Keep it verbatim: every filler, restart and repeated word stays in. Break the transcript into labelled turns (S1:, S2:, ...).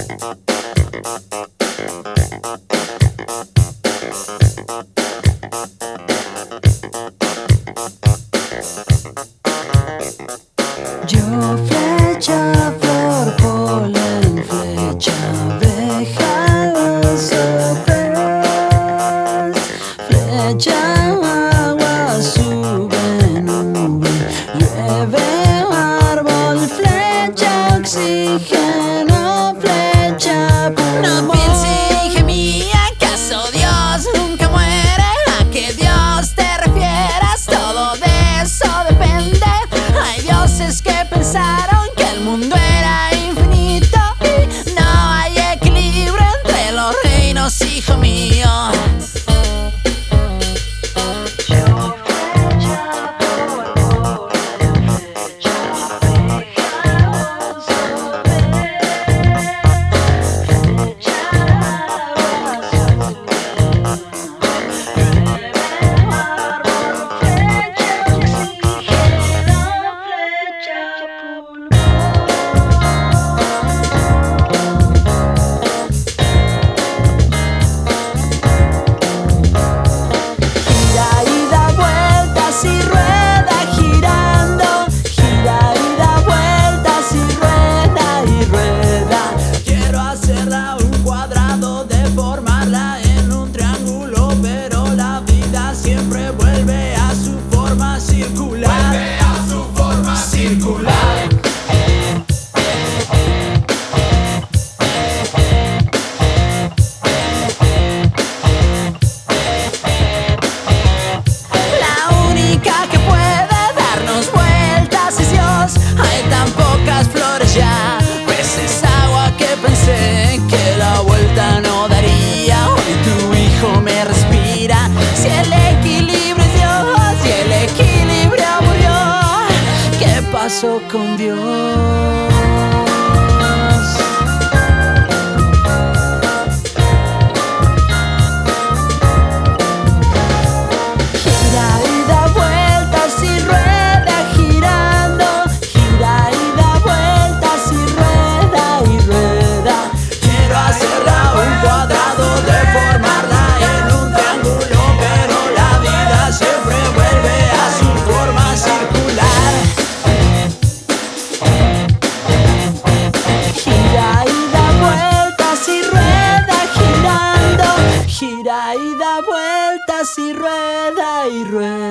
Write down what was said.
S1: Yo flecha, flor, polen, flecha, abeja, sopes, flecha, agua, sube, nube, llueve, árbol, flecha, oxígeno, flecha, pulmón.
S2: No piense, hija mía, ¿acaso Dios nunca muere? ¿A qué Dios te refieres? Todo de eso depende. Hay dioses que pensaron que el mundo era infinito y no hay equilibrio entre los reinos, hijo mío.
S1: Yo flecha, flor, polen, flecha, abeja, sopes, flecha, agua, sube, llueve, árbol, flecha, oxígeno, flecha, pulmón. Gira y da vueltas y rueda girando, gira y da vueltas y rueda y rueda.
S2: Quiero hacerla un cuadrado, deformarla en un triángulo, pero la vida siempre vuelve a su forma circular. Vuelve a su forma circular. La única que puede darnos vueltas es Dios. Hay tan pocas flores ya, veces agua, que pensé que la vuelta no daría. Hoy tu hijo me respira. Si el equilibrio es Dios y el equilibrio murió, ¿qué pasó con Dios?
S1: Gira y da vueltas y rueda girando, gira y da vueltas y rueda y rueda.
S2: Quiero hacerla un cuadrado, deformarla en un triángulo, pero la vida siempre vuelve a su forma circular.
S1: Gira y da vueltas y rueda girando, gira y da vueltas y rueda y rueda.